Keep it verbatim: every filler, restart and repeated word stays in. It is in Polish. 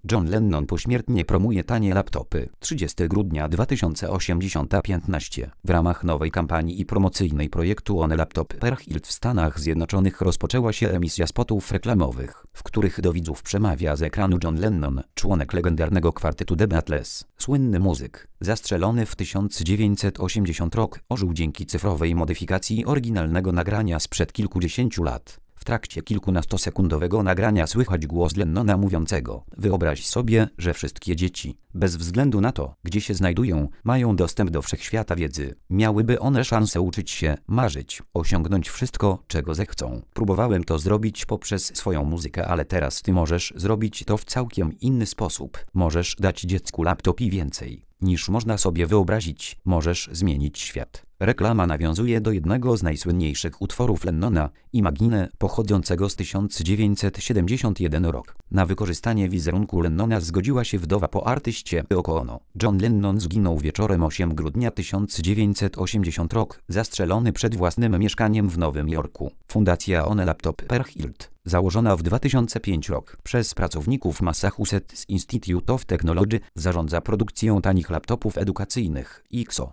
John Lennon pośmiertnie promuje tanie laptopy. trzydziestego grudnia dwa tysiące osiemdziesiąt piętnaście. W ramach nowej kampanii i promocyjnej projektu On Laptop per Hilt w Stanach Zjednoczonych rozpoczęła się emisja spotów reklamowych, w których do widzów przemawia z ekranu John Lennon, członek legendarnego kwartetu The Beatles. Słynny muzyk, zastrzelony w tysiąc dziewięćset osiemdziesiątym rok, ożył dzięki cyfrowej modyfikacji oryginalnego nagrania sprzed kilkudziesięciu lat. W trakcie kilkunastosekundowego nagrania słychać głos Lennona mówiącego: wyobraź sobie, że wszystkie dzieci, bez względu na to, gdzie się znajdują, mają dostęp do wszechświata wiedzy. Miałyby one szansę uczyć się, marzyć, osiągnąć wszystko, czego zechcą. Próbowałem to zrobić poprzez swoją muzykę, ale teraz ty możesz zrobić to w całkiem inny sposób. Możesz dać dziecku laptop i więcej, niż można sobie wyobrazić. Możesz zmienić świat. Reklama nawiązuje do jednego z najsłynniejszych utworów Lennona, Imagine, pochodzącego z tysiąc dziewięćset siedemdziesiątego pierwszego rok. Na wykorzystanie wizerunku Lennona zgodziła się wdowa po artyście Yoko Ono. John Lennon zginął wieczorem ósmego grudnia tysiąc dziewięćset osiemdziesiątego rok, zastrzelony przed własnym mieszkaniem w Nowym Jorku. Fundacja On Laptop per Hilt, założona w dwa tysiące piątym roku przez pracowników Massachusetts Institute of Technology, zarządza produkcją tanich laptopów edukacyjnych. I X O.